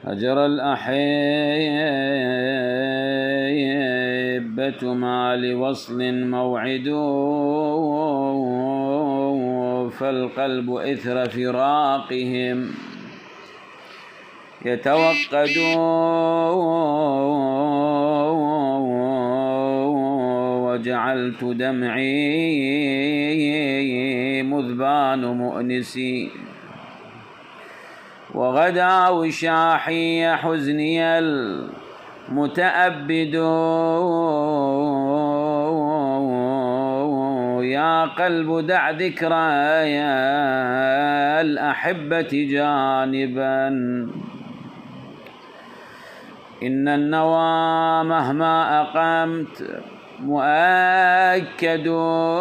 هجر الأحبة ما لوصل موعد، فالقلب إثر فراقهم يتوقد، وجعلت دمعي مذبان مؤنسي، وغدا وشاحي حزني المتأبد، يا قلب دع ذكرى يا الأحبة جانبا، إن النوى مهما أقمت مؤكد،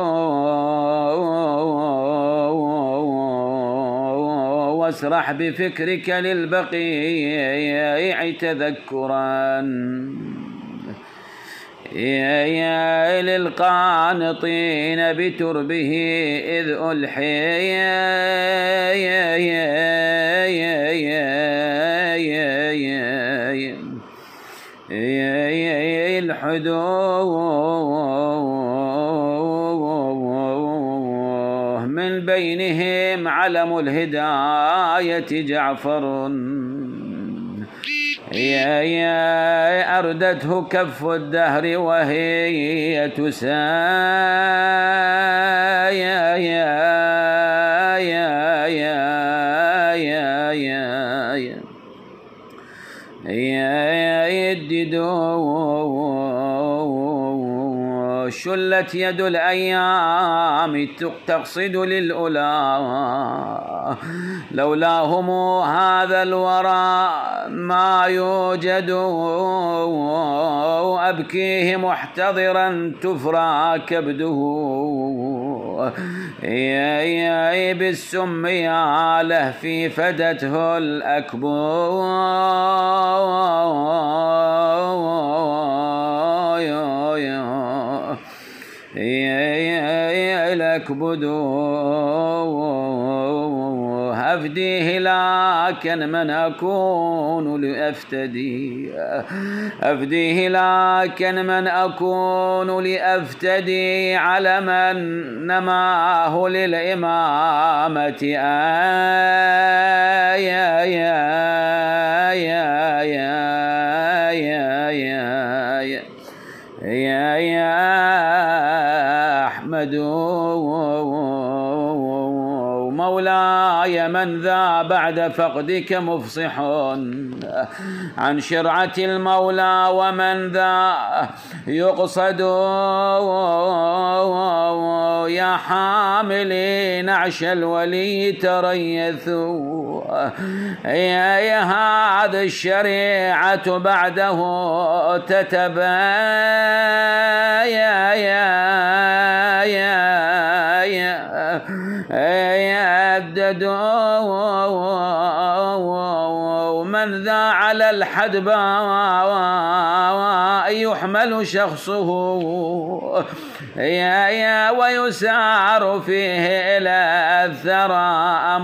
واسرح بفكرك للبقيع تذكرا، يا للقانطين بتربه إذ ألحي، الحدوه من بينهم علم الهداية جعفر، يا أردته كف الدهر وهي شلت يد الأيام تقصد للأولى، لولاهم هذا الورى ما يوجد، أبكيه محتضرا تفرى كبده، يا بالسم يا له في فدته الأكبد، أفديه لكن من أكون لأفتدي، أفديه لكن من أكون لأفتدي، على من نماه للإمامة أحمد، مولاي من ذا بعد فقدك مفصح عن شرعة المولى، ومن ذا يقصد، يا حاملي نعش الولي تريثوا، يا هذا الشريعة بعده من ذا على الحدب يحمل شخصه، ويسار فيه إلى الثرى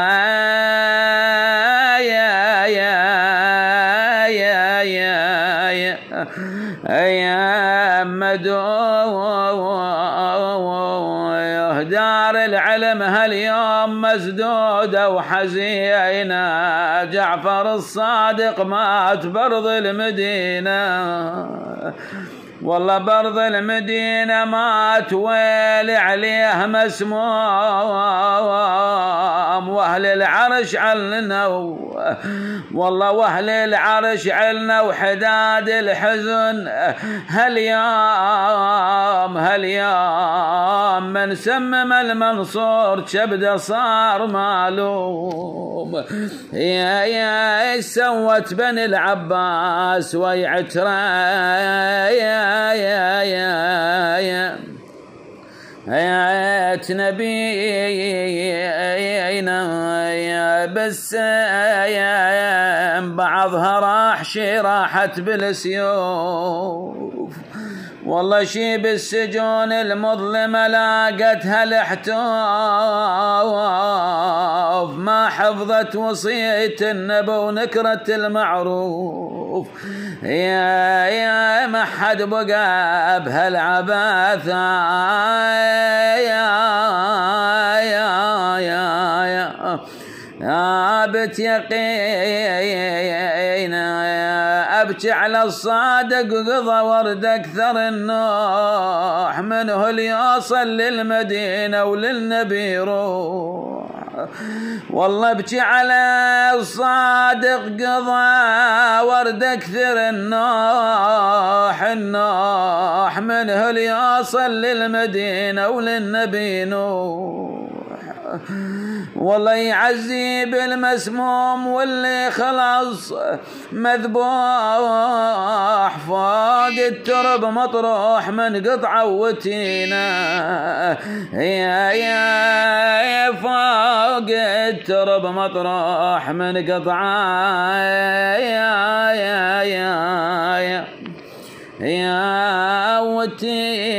دار العلم هاليوم مسدودة وحزينة، جعفر الصادق مات برض المدينة، والله برض المدينة مات ويل عليه مسموم، واهل العرش علنا والله واهل العرش علنا، وحداد الحزن هاليوم من سمم المنصور كبده صار معلوم، يا سوت بني العباس يا نبينا بس بعضها راح راحت بالسيوف، والله شي بالسجون المظلمة لاقتها الحتوف، ما حفظت وصية النبي ونكرة المعروف، يا ما حد بقى بهالعباثة، يا بتيقين أبكي على الصادق قضى ورد أكثر النوح، منه اللي يوصل للمدينة وللنبي روح. والله ابكي على الصادق قضى ورد أكثر النوح، منه اللي يوصل للمدينة وللنبي نوح. والله يعزي بالمسموم واللي خلص مذبوح، فوق الترب مطروح من قطعة وتينا، يا فوق الترب مطروح من قطعة، يا وتينا.